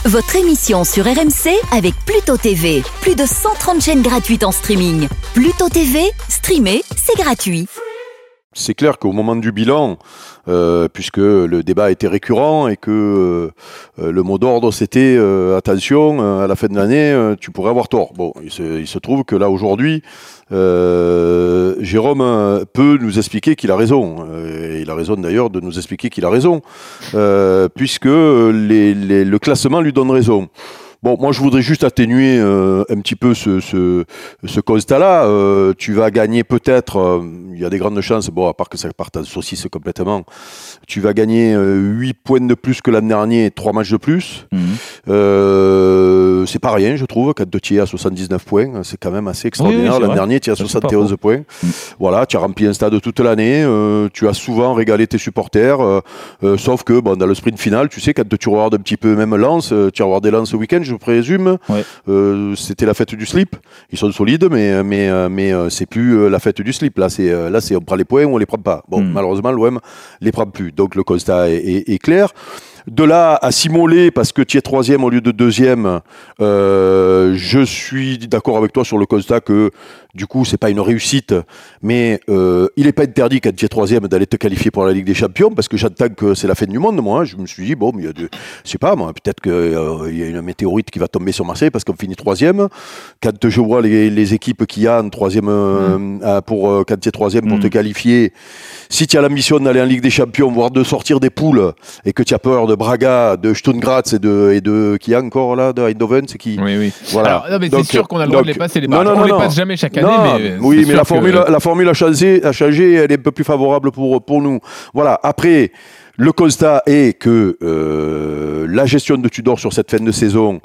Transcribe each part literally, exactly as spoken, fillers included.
Votre émission sur R M C avec Pluto T V. Plus de cent trente chaînes gratuites en streaming. Pluto T V, streamer, c'est gratuit. C'est clair qu'au moment du bilan, euh, puisque le débat était récurrent et que euh, le mot d'ordre c'était euh, attention, euh, à la fin de l'année, euh, tu pourrais avoir tort. Bon, il se, il se trouve que là aujourd'hui, euh, Jérôme peut nous expliquer qu'il a raison. Euh, et il a raison d'ailleurs de nous expliquer qu'il a raison, euh, puisque les, les, le classement lui donne raison. Bon, moi je voudrais juste atténuer euh, un petit peu ce, ce, ce constat-là. Euh, tu vas gagner peut-être, euh, il y a des grandes chances, bon, à part que ça parte en saucisse complètement, tu vas gagner euh, huit points de plus que l'an dernier, trois matchs de plus. Mmh. Euh, c'est pas rien, je trouve, quand tu es à soixante-dix-neuf points, c'est quand même assez extraordinaire. Oui, oui, l'an dernier, tu es à ça, soixante et onze points. Mmh. Voilà, tu as rempli un stade toute l'année, euh, tu as souvent régalé tes supporters, euh, euh, sauf que bon, dans le sprint final, tu sais, quand tu regardes un petit peu même Lens, euh, tu as regardé Lens ce week-end, je présume, ouais. euh, c'était la fête du slip. Ils sont solides, mais mais mais euh, c'est plus euh, la fête du slip. Là, c'est euh, là, c'est on prend les points ou on les prend pas. Bon, mm. malheureusement, l'O M les prend plus. Donc le constat est, est, est clair. De là à s'immoler parce que tu es troisième au lieu de deuxième, euh, je suis d'accord avec toi sur le constat que du coup c'est pas une réussite, mais euh, il n'est pas interdit quand tu es troisième d'aller te qualifier pour la Ligue des Champions parce que j'entends que c'est la fin du monde. Moi, je me suis dit bon, mais il y a de, je sais pas moi, peut-être qu'il euh, y a une météorite qui va tomber sur Marseille parce qu'on finit troisième. Quand je vois les, les équipes qu'il y a en troisième euh, mmh. pour euh, quand tu es troisième pour mmh. te qualifier, si tu as l'ambition d'aller en Ligue des Champions, voire de sortir des poules et que tu as peur de Braga, de Sturm Graz et de, et de qui y a encore là, de Eindhoven, c'est qui Oui, oui. Voilà. Alors, non, mais donc, c'est sûr qu'on a le droit donc, de les passer les barrages. On ne les passe jamais chaque année. Non, mais oui, mais la formule, que... la formule a changé, a changé, elle est un peu plus favorable pour, pour nous. Voilà. Après, le constat est que euh, la gestion de Tudor sur cette fin de saison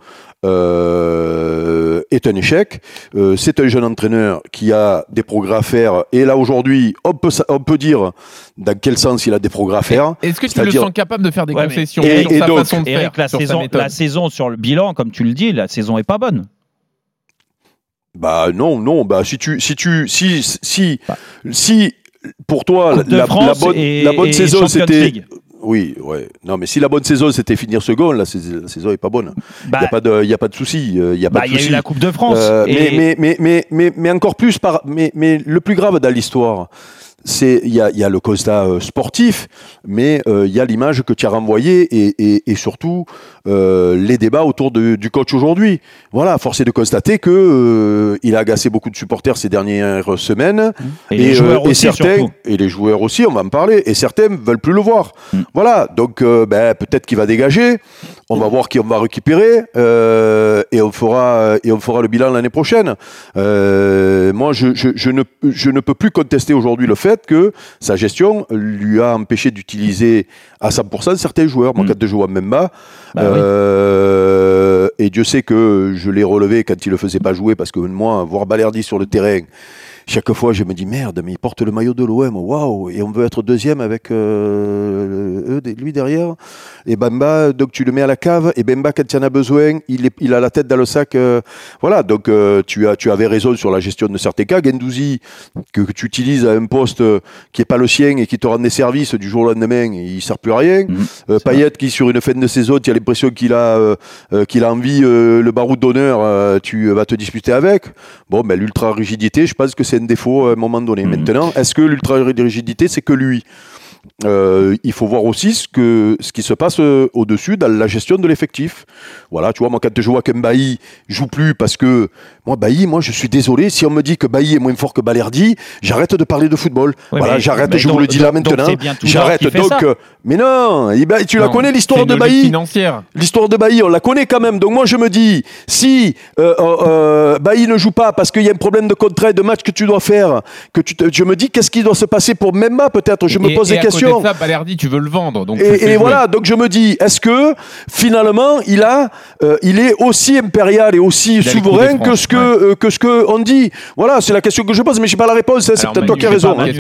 euh, est un échec. Euh, c'est un jeune entraîneur qui a des progrès à faire. Et là, aujourd'hui, on peut, on peut dire dans quel sens il a des progrès à faire. Est-ce que tu le sens capable de faire des ouais, concessions et, sur et sa donc, façon de Eric, faire la, saison, la saison sur le bilan, comme tu le dis, la saison est pas bonne. Bah non, non. Bah si tu, si tu, si, si, bah. si pour toi la, la bonne, et, la bonne et saison c'était. Oui, ouais. Non, mais si la bonne saison c'était finir second, la saison, la saison est pas bonne. Il bah, n'y a pas de, il y a pas de souci. Il y a pas bah, de souci. Il y a eu la Coupe de France. Euh, et... mais, mais, mais, mais, mais, mais encore plus par, mais, mais le plus grave dans l'histoire. C'est il y a il y a le constat euh, sportif, mais il euh, y a l'image que tu as renvoyée et, et, et surtout euh, les débats autour de, du coach aujourd'hui. Voilà, force est de constater que euh, il a agacé beaucoup de supporters ces dernières semaines et, et les joueurs euh, et aussi certains surtout. Et les joueurs aussi, on va en parler. Et certains veulent plus le voir. Mm. Voilà, donc euh, ben peut-être qu'il va dégager. On va voir qui on va récupérer euh, et on fera et on fera le bilan l'année prochaine. Euh, moi, je, je, je ne je ne peux plus contester aujourd'hui le fait que sa gestion lui a empêché d'utiliser à cent pour cent certains joueurs. Moi, mmh. quand je joue à Mbemba, bah, euh, oui. et Dieu sait que je l'ai relevé quand il le faisait pas jouer parce que moi, voir Balerdi sur le terrain, chaque fois, je me dis merde, mais il porte le maillot de l'O M, waouh, et on veut être deuxième avec euh, lui derrière. Et Bamba, donc tu le mets à la cave, et Bamba, quand il en a besoin, il, est, il a la tête dans le sac. Euh, voilà, donc euh, tu, as, tu avais raison sur la gestion de certains cas. Guendouzi, que, que tu utilises à un poste qui n'est pas le sien et qui te rend des services du jour au lendemain, il ne sert plus à rien. Mmh, euh, Payet, qui sur une fin de saison, tu as l'impression qu'il a, euh, qu'il a envie, euh, le baroud d'honneur, euh, tu vas te disputer avec. Bon, ben l'ultra-rigidité, je pense que c'est un défaut à un moment donné. Mmh. Maintenant, est-ce que l'ultra-rigidité, c'est que lui ? Euh, il faut voir aussi ce, que, ce qui se passe euh, au-dessus dans la gestion de l'effectif. Voilà, tu vois, moi, quand je vois qu'un Bailly joue plus parce que, moi, Bailly, moi, je suis désolé, si on me dit que Bailly est moins fort que Balerdi, j'arrête de parler de football. Oui, voilà, mais, j'arrête, mais je donc, vous le dis là donc, maintenant. Donc j'arrête, donc. Euh, mais non, tu la non, connais, l'histoire de Bailly. L'histoire de Bailly, on la connaît quand même. Donc, moi, je me dis, si euh, euh, Bailly ne joue pas parce qu'il y a un problème de contrat et de match que tu dois faire, que tu te, je me dis, qu'est-ce qui doit se passer pour Mbemba, peut-être. Je me et, pose et des questions. Ça, Balerdi, tu veux le vendre. Donc et et voilà, donc je me dis, est-ce que finalement, il, a, euh, il est aussi impérial et aussi souverain que ce que, ouais. euh, que ce qu'on dit? Voilà, c'est la question que je pose, mais je n'ai pas la réponse. Hein, c'est peut-être toi qui as raison. Hein.